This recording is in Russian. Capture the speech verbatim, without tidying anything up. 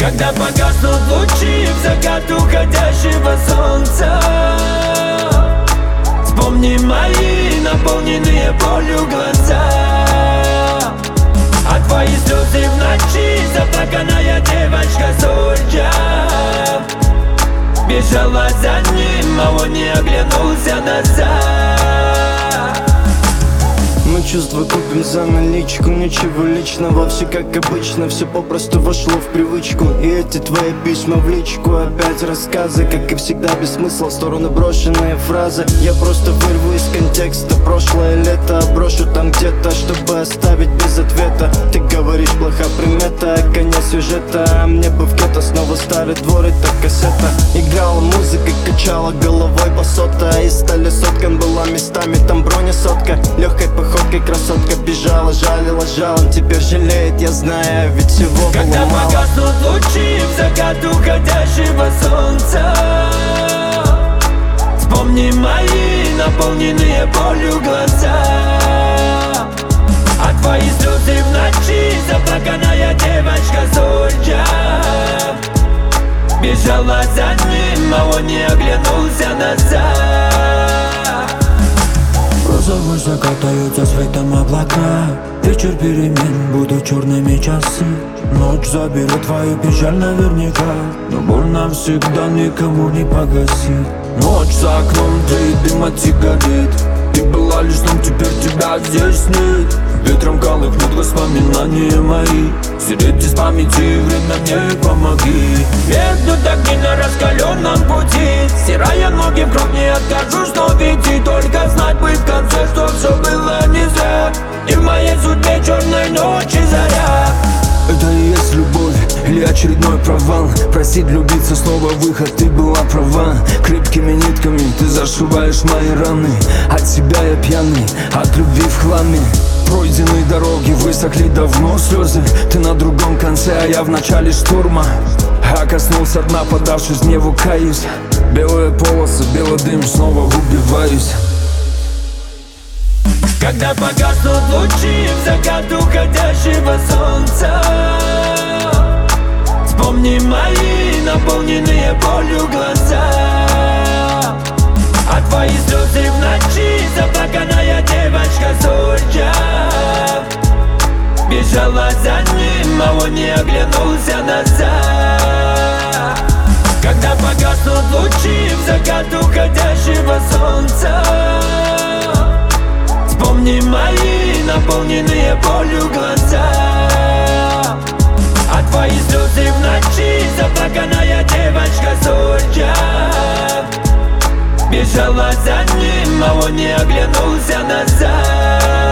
Когда погаснут лучи в закат уходящего солнца, вспомни мои наполненные болью глаза. А твои слезы в ночи, заплаканная девочка Зульча бежала за ним, а он не оглянулся назад. Мы чувства купим за наличку, ничего личного, все как обычно, все попросту вошло в привычку. И эти твои письма в личку, опять рассказы, как и всегда без смысла, в сторону брошенные фразы. Я просто вырву из контекста прошлое лето, брошу там где-то, чтобы оставить без ответа. Ты говоришь, плоха примета, конец сюжета, а мне бы в гетто снова старый двор и та кассета. Играла музыка, качала головой басота, и стали соткан была местами, там броня сотка. Легкой походкой красотка бежала, жалила жалом, теперь жалеет, я знаю, ведь всего Когда было мало. погаснут лучи в закат уходящего солнца, вспомни мои наполненные болью глаза. А твои слезы в ночи, заплаканная девочка Зульча бежала за ним, а он не оглянулся назад. Розовый закатаются светом облака, вечер перемен, будут черными часы. Ночь заберет твою печаль наверняка, но боль навсегда никому не погасит. Ночь за окном, ты дым от сигарет, ты была лишь сном, теперь тебя здесь нет. Ветром колыхнут воспоминания мои, стереть из памяти время мне помоги. Меркнут огни на раскаленном пути, стирая ноги в кровь, не откажусь, но ведь только знать бы в конце, что все было не зря. И в моей судьбе черной ночи заря. Это и есть любовь или очередной провал? Просить влюбиться, снова выход, ты была права. Крепкими нитками ты зашиваешь мои раны. От себя я пьяный, от любви в хламе. Пройденные дороги высохли давно слезы. Ты на другом конце, а я в начале штурма. А коснулся дна, подавшись гневу, каюсь. Белые полосы, белый дым, снова убиваюсь. Когда погаснут лучи в закат уходящего солнца, вспомни мои наполненные болью глаза. А твои слезы в ночи, заплаканная девочка Зульча бежала за ним, а он не оглянулся назад. Когда погаснут лучи в закат уходящего солнца, вспомни мои наполненные болью глаза. А твои слезы в ночи, заплаканная девочка Зульча бежала за ним, а он не оглянулся назад.